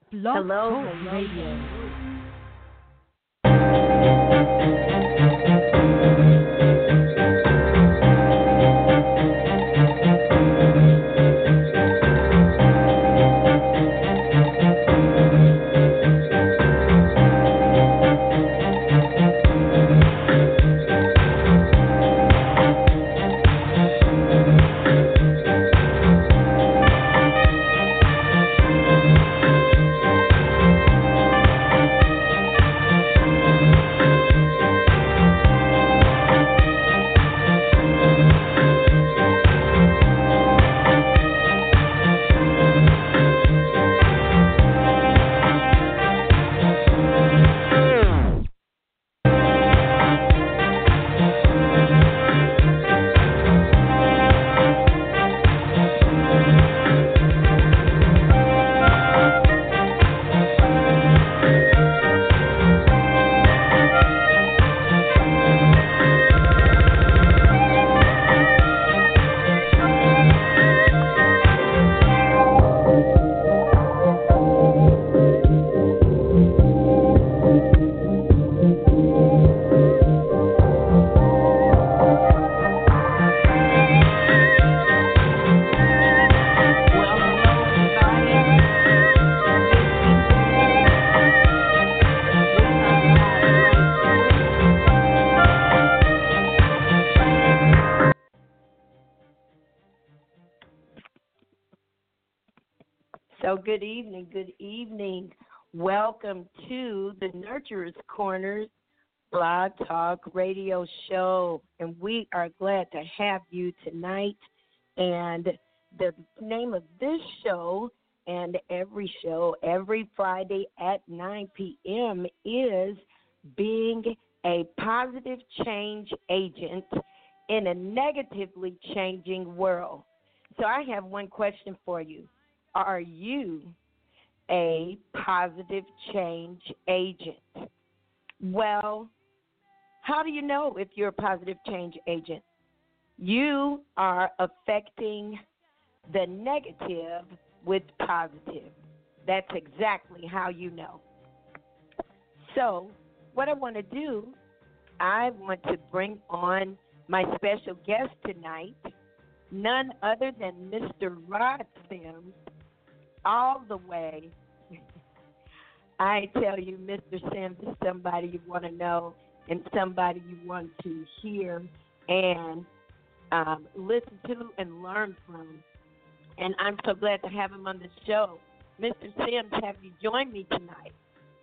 Blog Talk Radio. So good evening, good evening. Welcome to the Nurturers Corners Blog Talk Radio Show. And we are glad to have you tonight. And the name of this show and every show, every Friday at 9 p.m. is Being a Positive Change Agent in a Negatively Changing World. So I have one question for you. Are you a positive change agent? Well, how do you know if you're a positive change agent? You are affecting the negative with positive. That's exactly how you know. So, what I want to do, I want to bring on my special guest tonight, none other than Mr. Rod Sims. All the way. I tell you, Mr. Sims is somebody you want to know and somebody you want to hear and listen to and learn from. And I'm so glad to have him on the show. Mr. Sims, have you joined me tonight?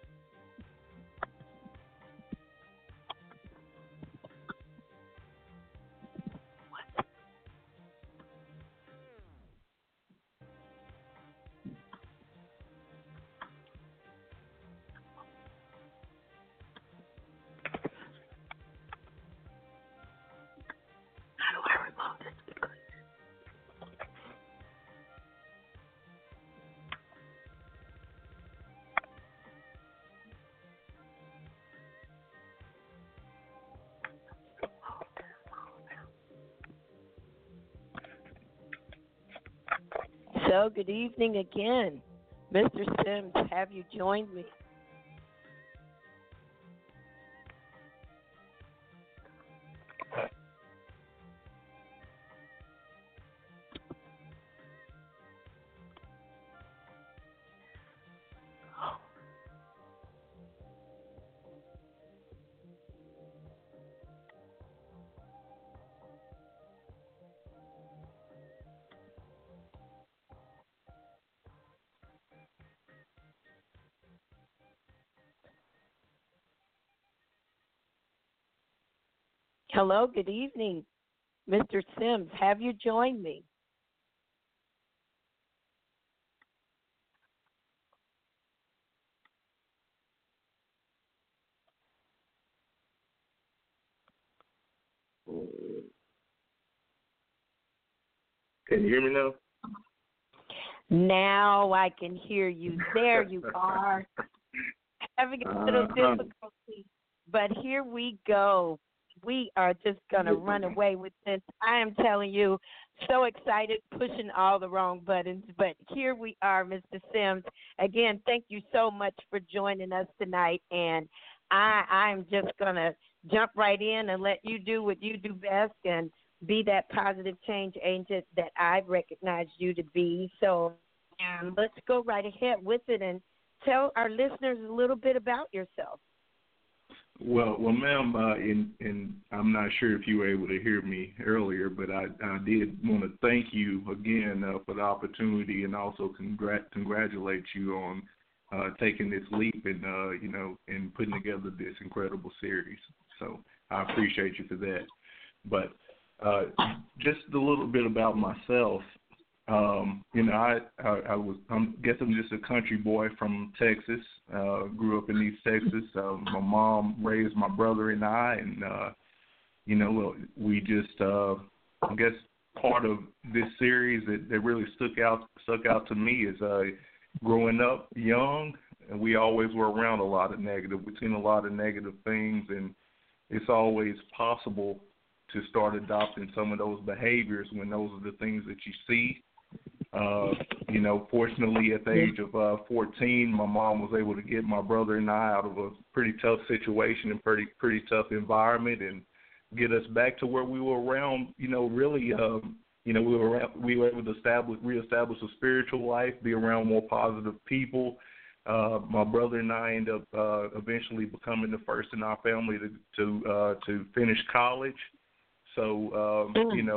So, good evening again. Mr. Sims, have you joined me? Hello, good evening. Mr. Sims, have you joined me? Can you hear me now? Now I can hear you. There you are. Having a little difficulty, but here we go. We are just going to run away with this. I am telling you, so excited, pushing all the wrong buttons. But here we are, Mr. Sims. again, thank you so much for joining us tonight. And I'm just going to jump right in and let you do what you do best and be that positive change agent that I've recognized you to be. So let's go right ahead with it and tell our listeners a little bit about yourself. Well, ma'am, and I'm not sure if you were able to hear me earlier, but I did want to thank you again for the opportunity, and also congratulate you on taking this leap and and putting together this incredible series. So I appreciate you for that. But just a little bit about myself. I'm just a country boy from Texas. Grew up in East Texas. My mom raised my brother and I, and we just I guess part of this series that really stuck out to me is growing up young, and we always were around a lot of negative. We've seen a lot of negative things, and it's always possible to start adopting some of those behaviors when those are the things that you see. Fortunately, at the age of 14, my mom was able to get my brother and I out of a pretty tough situation and pretty tough environment, and get us back to where we were around. We were able to reestablish a spiritual life, be around more positive people. My brother and I ended up eventually becoming the first in our family to finish college. So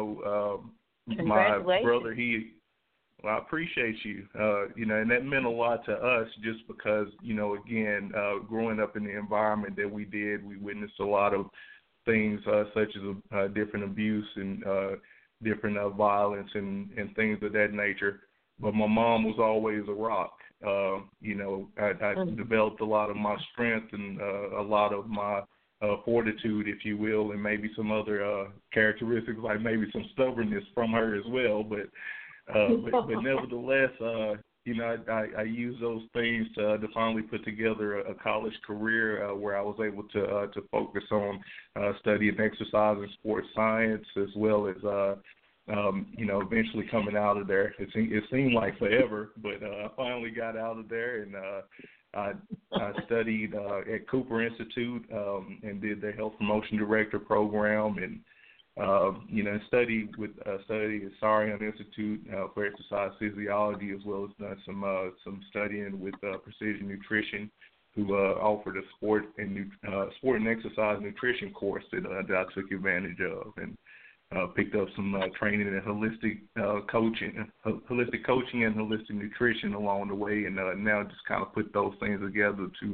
my brother, I appreciate you. And that meant a lot to us just because, again, growing up in the environment that we did, we witnessed a lot of things such as different abuse and different violence and things of that nature. But my mom was always a rock. I developed a lot of my strength and a lot of my fortitude, if you will, and maybe some other characteristics like maybe some stubbornness from her as well. But nevertheless, I used those things to finally put together a college career where I was able to focus on studying exercise and sports science, as well as eventually coming out of there. It seemed like forever, but I finally got out of there, and I studied at Cooper Institute and did the Health Promotion Director program, and studied at Sarian Institute for Exercise Physiology, as well as done some studying with Precision Nutrition, who offered a sport and exercise nutrition course that I took advantage of, and picked up some training in holistic coaching and holistic nutrition along the way, and now just kind of put those things together to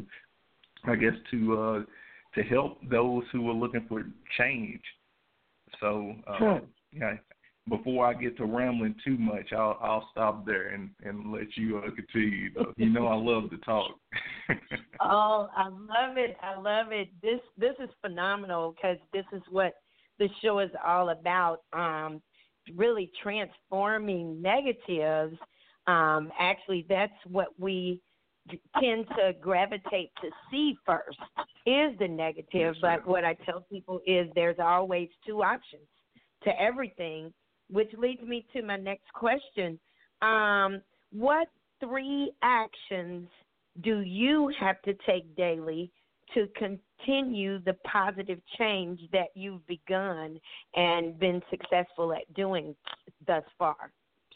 help those who are looking for change. So, before I get to rambling too much, I'll stop there and let you continue. I love to talk. Oh, I love it. This is phenomenal, because this is what the show is all about, really transforming negatives. Actually, that's what we tend to gravitate to see first, is the negative. Yes, but what I tell people is there's always two options to everything, which leads me to my next question. What 3 actions do you have to take daily to continue the positive change that you've begun and been successful at doing thus far?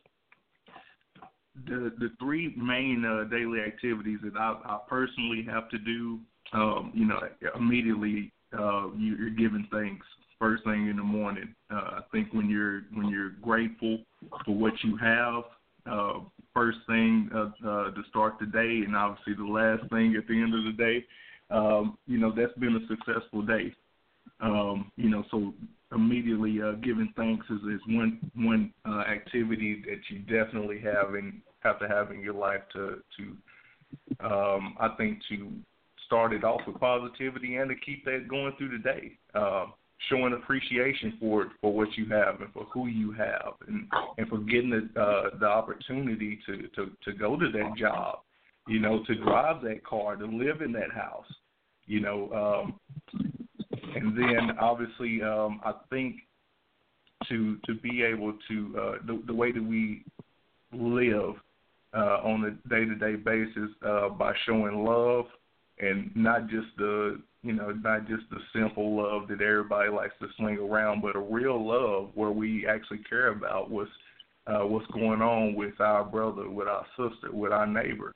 The 3 main daily activities that I personally have to do, immediately you're giving thanks first thing in the morning. I think when you're grateful for what you have, first thing to start the day, and obviously the last thing at the end of the day, that's been a successful day. So immediately giving thanks is one activity that you definitely have to have in your life to I think to start it off with positivity and to keep that going through the day. Showing appreciation for what you have and for who you have, and for getting the opportunity to go to that job, to drive that car, to live in that house, and then obviously I think to be able to the way that we live on a day-to-day basis by showing love, and not just the simple love that everybody likes to sling around, but a real love where we actually care about what's going on with our brother, with our sister, with our neighbor.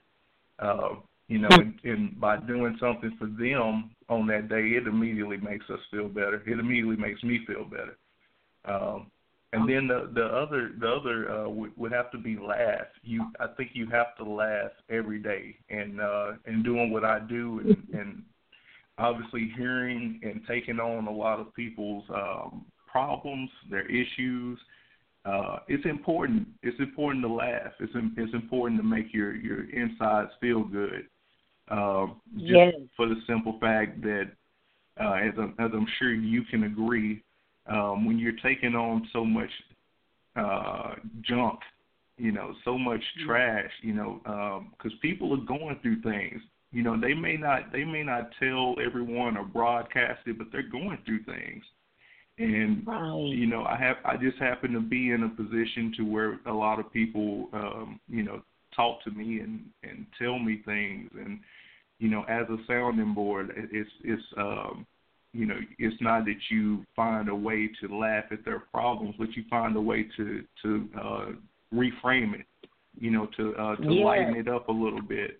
And by doing something for them on that day, it immediately makes us feel better. It immediately makes me feel better. And then the other would have to be laugh. I think you have to laugh every day, and doing what I do, and obviously hearing and taking on a lot of people's problems, their issues. It's important. It's important to laugh. It's important to make your insides feel good. Just for the simple fact that, as I'm sure you can agree, when you're taking on so much junk, so much trash, because people are going through things. They may not tell everyone or broadcast it, but they're going through things. And I just happen to be in a position to where a lot of people, talk to me and tell me things. And as a sounding board, it's not that you find a way to laugh at their problems, but you find a way to reframe it, to lighten it up a little bit.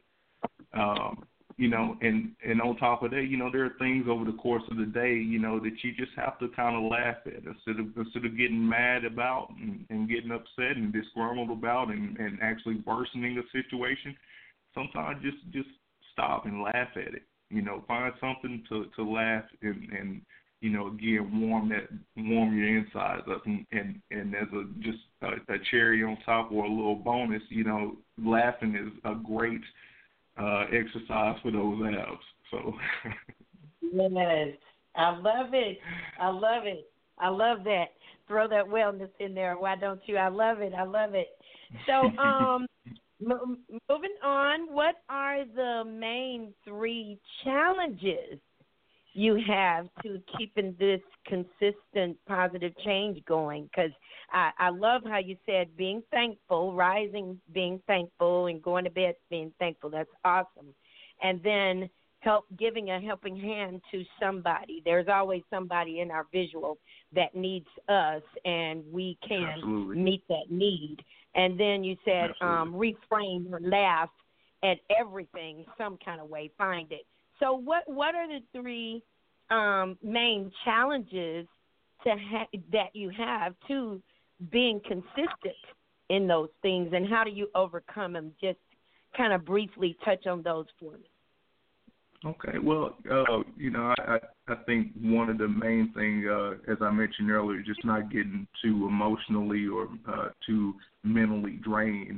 And on top of that, there are things over the course of the day, that you just have to kind of laugh at instead of getting mad about and getting upset and disgruntled about and actually worsening a situation. Sometimes just stop and laugh at it. Find something to laugh and again warm your insides up, and as a cherry on top or a little bonus, laughing is a great exercise for those abs. So yes, I love it. I love that. Throw that wellness in there. Why don't you? I love it. So, moving on, what are the main 3 challenges you have to keeping this consistent positive change going? Because I love how you said being thankful, rising, being thankful, and going to bed being thankful. That's awesome. And then giving a helping hand to somebody. There's always somebody in our visual that needs us, and we can Absolutely. meet that need. And then you said reframe or laugh at everything some kind of way, find it. So what are the 3 main challenges that you have to being consistent in those things, and how do you overcome them? Just kind of briefly touch on those for me. Okay, well, I think one of the main things, as I mentioned earlier, just not getting too emotionally or too mentally drained.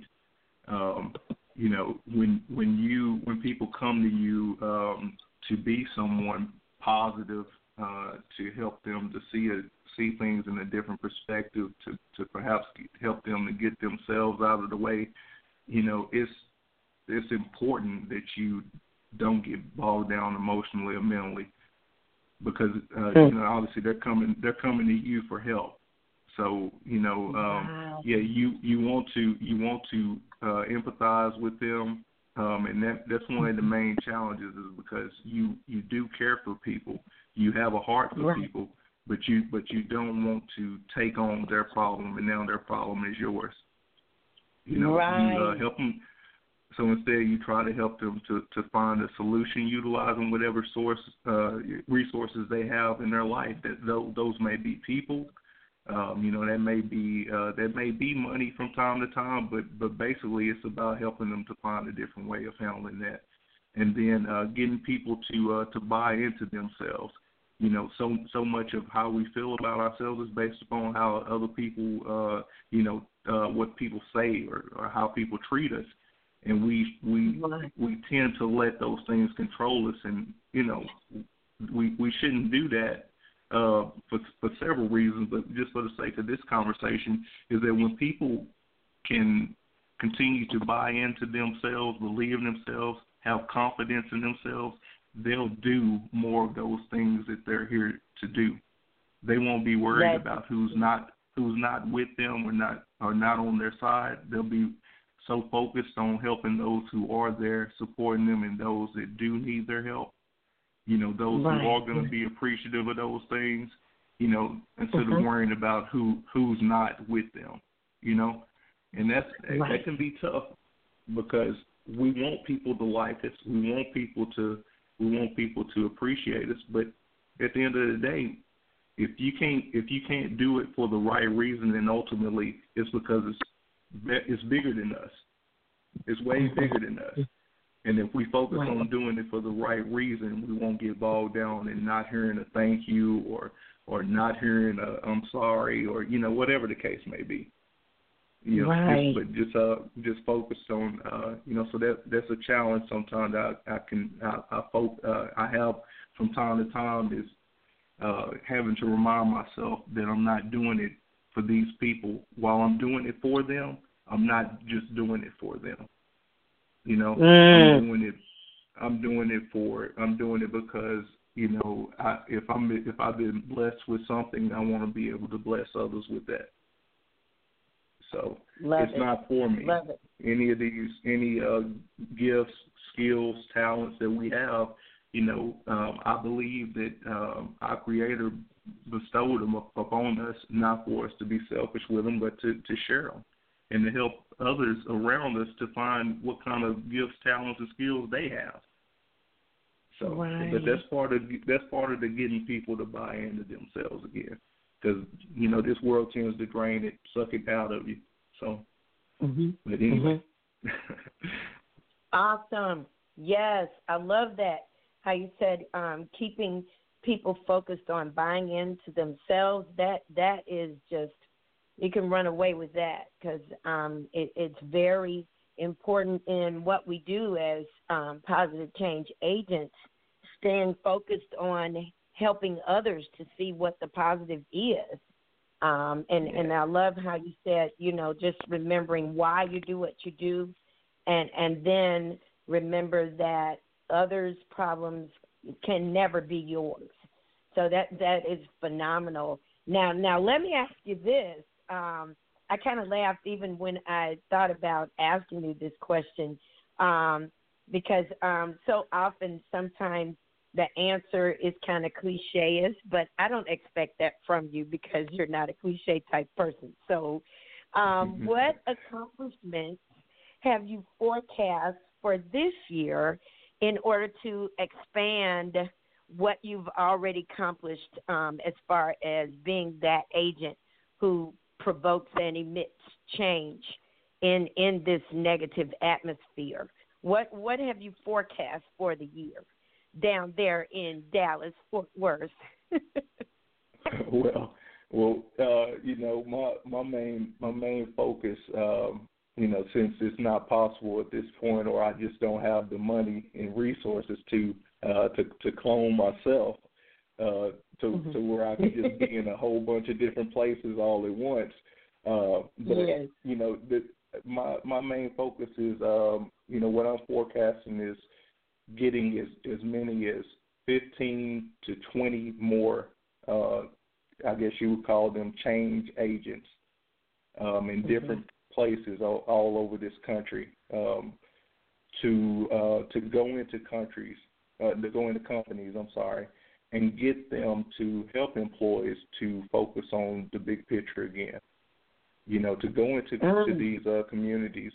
When people come to you to be someone positive, to help them to see things in a different perspective, to perhaps help them to get themselves out of the way, it's important that you don't get bogged down emotionally or mentally, because obviously they're coming to you for help. So wow. You want to empathize with them, and that's one of the main challenges, is because you do care for people, you have a heart for people, but you don't want to take on their problem, and now their problem is yours. You help them. So instead, you try to help them to find a solution, utilizing whatever resources they have in their life. Those may be people, that may be money from time to time, but basically it's about helping them to find a different way of handling that, and then getting people to buy into themselves. So much of how we feel about ourselves is based upon how other people, what people say or how people treat us. And we tend to let those things control us, and we shouldn't do that for several reasons. But just for the sake of this conversation, is that when people can continue to buy into themselves, believe in themselves, have confidence in themselves, they'll do more of those things that they're here to do. They won't be worried about who's not with them or not on their side. They'll be so focused on helping those who are there, supporting them, and those that do need their help. You know, those who are going to be appreciative of those things, you know, instead of worrying about who's not with them, you know. And that can be tough because we want people to like us. We want people to appreciate us. But at the end of the day, if you can't do it for the right reason, then ultimately it's because it's bigger than us. It's way bigger than us. And if we focus on doing it for the right reason, we won't get bogged down in not hearing a thank you or not hearing a I'm sorry, or, you know, whatever the case may be. You know, just focus on, you know, so that's a challenge sometimes I have from time to time is having to remind myself that I'm not doing it for these people. While I'm doing it for them, I'm not just doing it for them. You know, I'm doing it because, you know, if I've been blessed with something, I want to be able to bless others with that. So not for me. Any of these, gifts, skills, talents that we have, you know, I believe that our Creator bestowed them upon us, not for us to be selfish with them, but to share them and to help others around us to find what kind of gifts, talents, and skills they have. So, but that's part of the getting people to buy into themselves again, because, you know, this world tends to drain it, suck it out of you. So, but anyway. Awesome. Yes, I love that. How you said keeping people focused on buying into themselves. That is just, you can run away with that because it's very important in what we do as positive change agents, staying focused on helping others to see what the positive is. And I love how you said, you know, just remembering why you do what you do, and then remember that others' problems can never be yours. So that is phenomenal. Now let me ask you this. I kind of laughed even when I thought about asking you this question because so often sometimes the answer is kind of cliche-ish, but I don't expect that from you because you're not a cliche type person. So what accomplishments have you forecast for this year in order to expand what you've already accomplished as far as being that agent who provokes and emits change in this negative atmosphere? What have you forecast for the year down there in Dallas, Fort Worth? Well, you know, my main focus, you know, since it's not possible at this point, or I just don't have the money and resources to clone myself, to where I can just be in a whole bunch of different places all at once. But you know, my main focus is, you know, what I'm forecasting is getting as many as 15 to 20 more, I guess you would call them change agents, in different places all over this country, to go into companies, and get them to help employees to focus on the big picture again. You know, to go into these communities,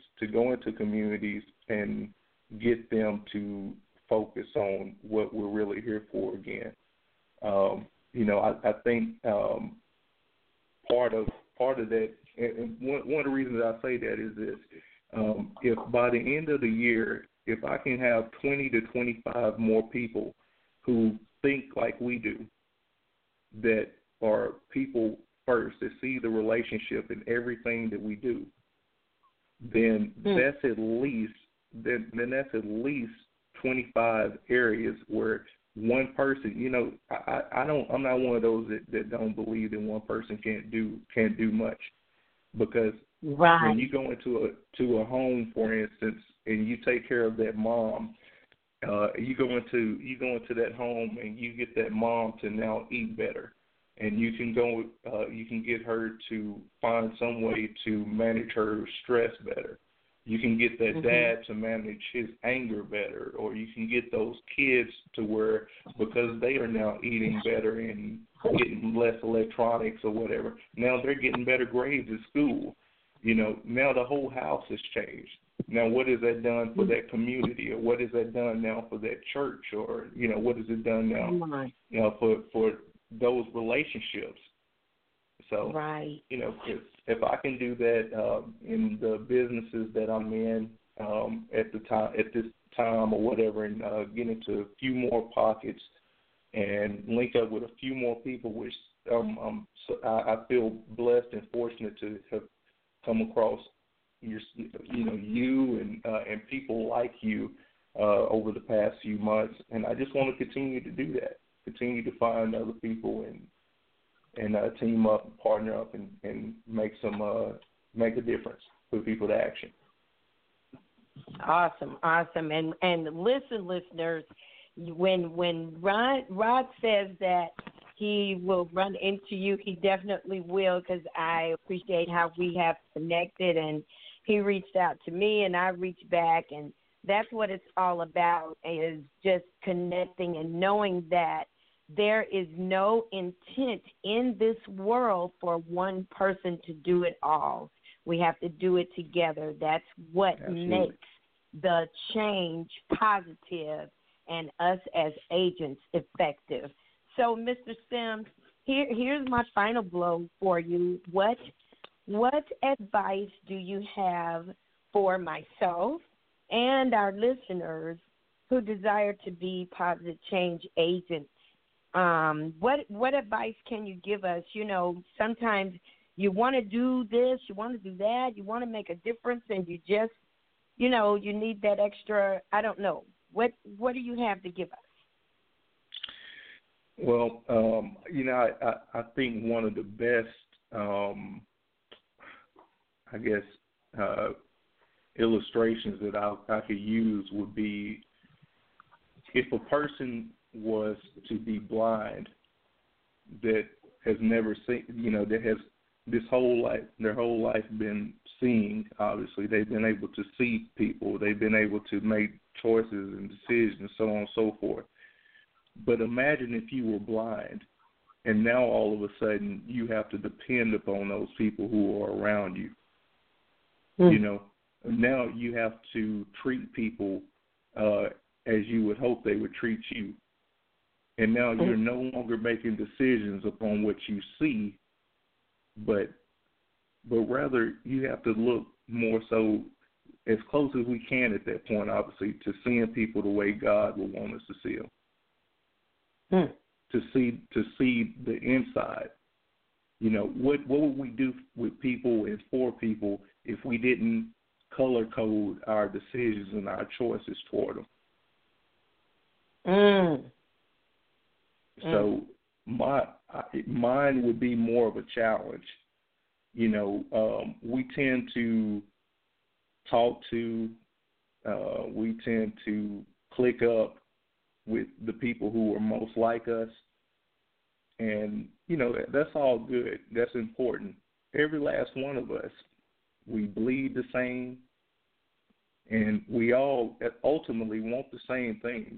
and get them to focus on what we're really here for again. You know, I think part of that, and one of the reasons I say that is this: if by the end of the year, if I can have 20 to 25 more people who think like we do, that are people first, that see the relationship in everything that we do, then that's at least 25 areas where one person, you know, I'm not one of those that don't believe that one person can't do much, because when you go into a home, for instance, and you take care of that mom, you go into that home and you get that mom to now eat better, and you can get her to find some way to manage her stress better. You can get that dad to manage his anger better, or you can get those kids to where, because they are now eating better and getting less electronics or whatever, now they're getting better grades at school. Now the whole house has changed. Now what has that done for that community, or what has that done now for that church, or, what has it done now, for those relationships? So, right. If I can do that in the businesses that I'm in at this time or whatever, and get into a few more pockets and link up with a few more people, which I feel blessed and fortunate to have come across you and people like you over the past few months, and I just want to continue to do that. Continue to find other people and team up, and partner up, and make a difference, put people to action. Awesome. And listen, listeners, when Rod says that he will run into you, he definitely will, because I appreciate how we have connected, and he reached out to me and I reached back, and that's what it's all about, is just connecting and knowing that there is no intent in this world for one person to do it all. We have to do it together. That's what makes the change positive and us as agents effective. So, Mr. Sims, here's my final blow for you. What advice do you have for myself and our listeners who desire to be positive change agents? What advice can you give us? Sometimes you want to do this, you want to do that, you want to make a difference, and you just, you need that extra, I don't know. What do you have to give us? Well, I think one of the best, illustrations that I could use would be if a person was to be blind, that has never seen, that has their whole life been seeing. Obviously, they've been able to see people, they've been able to make choices and decisions, so on and so forth. But imagine if you were blind, and now all of a sudden you have to depend upon those people who are around you. Now you have to treat people as you would hope they would treat you. And now you're no longer making decisions upon what you see, but rather you have to look more so as close as we can at that point, obviously, to seeing people the way God would want us to see them. To see the inside. What would we do with people and for people if we didn't color code our decisions and our choices toward them? So mine would be more of a challenge. We tend to talk to, we tend to click up with the people who are most like us. And, that's all good. That's important. Every last one of us, we bleed the same, and we all ultimately want the same things.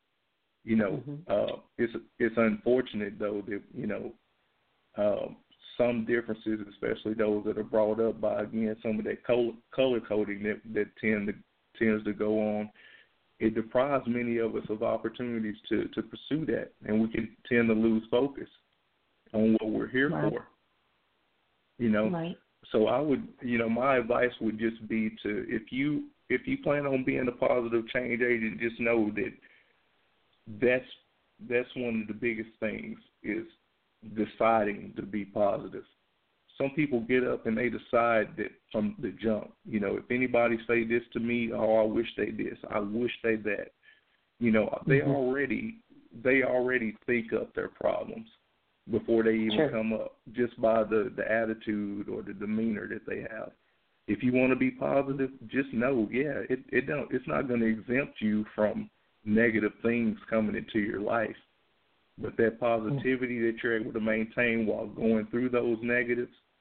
It's unfortunate, though, that, some differences, especially those that are brought up by, again, some of that color coding that tends to go on, it deprives many of us of opportunities to pursue that, and we can tend to lose focus on what we're here for. Right. So I would, my advice would just be to, if you plan on being a positive change agent, just know that that's one of the biggest things, is deciding to be positive. Some people get up and they decide that from the jump. If anybody say this to me, I wish they this, I wish they that. They already think up their problems before they even come up, just by the attitude or the demeanor that they have. If you want to be positive, just know, it's not going to exempt you from negative things coming into your life. But that positivity that you're able to maintain while going through those negatives,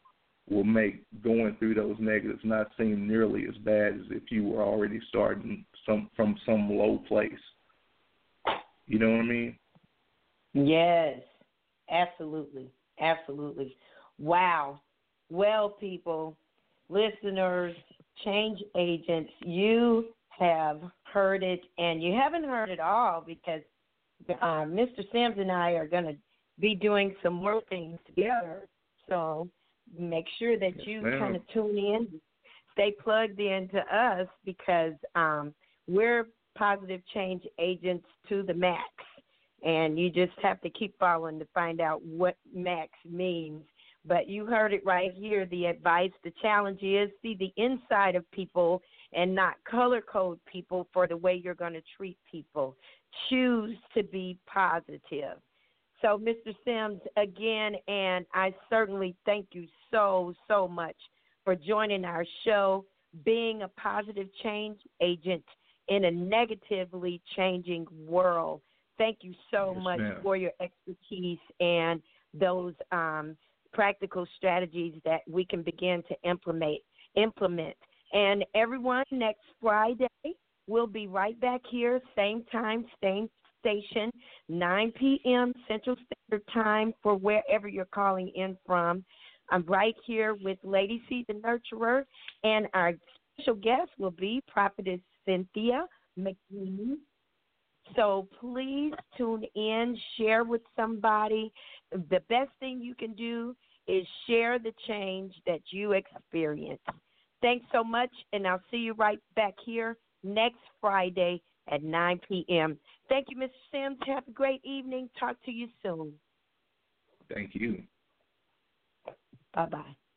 will make going through those negatives not seem nearly as bad as if you were already starting from some low place. You know what I mean? Yes, absolutely. Absolutely. Wow. Well, people, listeners, change agents, you have heard it, and you haven't heard it all because Mr. Sims and I are going to be doing some more things together. So make sure that you kind of tune in, stay plugged in to us because we're positive change agents to the max. And you just have to keep following to find out what max means. But you heard it right here, the advice. The challenge is see the inside of people and not color code people for the way you're going to treat people. Choose to be positive. So, Mr. Sims, again, and I certainly thank you so, so much for joining our show, being a positive change agent in a negatively changing world. Thank you so much for your expertise and those practical strategies that we can begin to implement. And everyone, next Friday, we'll be right back here, same time, same station, 9 p.m. Central Standard Time for wherever you're calling in from. I'm right here with Lady C, the Nurturer, and our special guest will be Prophetess Cynthia McNeely. So please tune in, share with somebody. The best thing you can do is share the change that you experience. Thanks so much, and I'll see you right back here next Friday at 9 p.m. Thank you, Mr. Sims. Have a great evening. Talk to you soon. Thank you. Bye-bye.